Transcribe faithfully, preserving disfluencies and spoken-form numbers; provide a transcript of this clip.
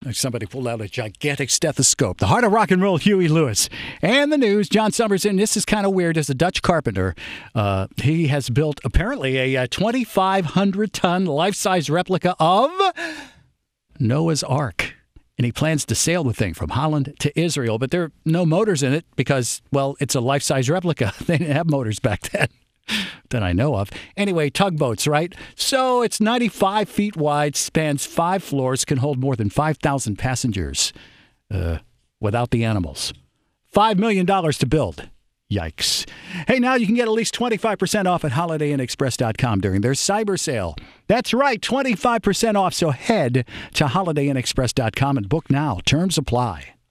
Somebody pulled out a gigantic stethoscope. The heart of rock and roll, Huey Lewis. And the news, John Summers, and this is kind of weird, as a Dutch carpenter. Uh, he has built, apparently, a, a twenty-five hundred ton life-size replica of Noah's Ark. And he plans to sail the thing from Holland to Israel. But there are no motors in it because, well, it's a life-size replica. They didn't have motors back then that I know of. Anyway, tugboats, right? So it's ninety-five feet wide, spans five floors, can hold more than five thousand passengers uh, without the animals. five million dollars to build. Yikes. Hey, now you can get at least twenty-five percent off at holiday inn express dot com during their cyber sale. That's right, twenty-five percent off. So head to holiday inn express dot com and book now. Terms apply.